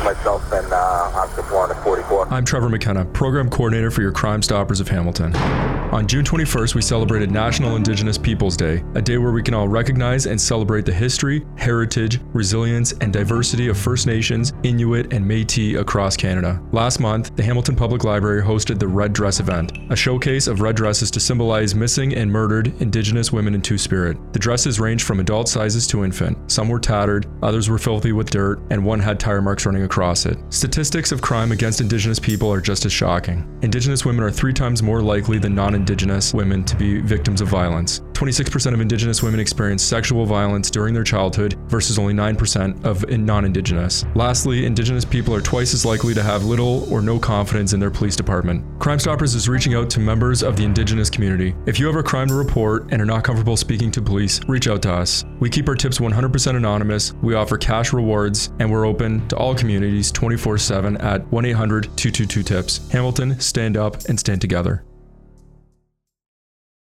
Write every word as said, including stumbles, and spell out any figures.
myself and uh, Officer four forty-four. I'm Trevor McKenna, Program Coordinator for your Crime Stoppers of Hamilton. On June twenty-first, we celebrated National Indigenous Peoples Day, a day where we can all recognize and celebrate the history, heritage, resilience, and diversity of First Nations, Inuit, and Métis across Canada. Last month, the Hamilton Public Library hosted the Red Dress event, a showcase of red dresses to symbolize missing and murdered Indigenous women in Two-Spirit. The dresses ranged from adult sizes to infant. Some were tattered, others were filthy with dirt, and one had tire marks running across it. Statistics of crime against Indigenous people are just as shocking. Indigenous women are three times more likely than non-Indigenous women to be victims of violence. twenty-six percent of Indigenous women experience sexual violence during their childhood versus only nine percent of non-Indigenous. Lastly, Indigenous people are twice as likely to have little or no confidence in their police department. Crime Stoppers is reaching out to members of the Indigenous community. If you have a crime to report and are not comfortable speaking to police, reach out to us. We keep our tips one hundred percent anonymous, we offer cash rewards, and we're open to all communities twenty-four seven at one eight hundred two two two TIPS. Hamilton, stand up and stand together.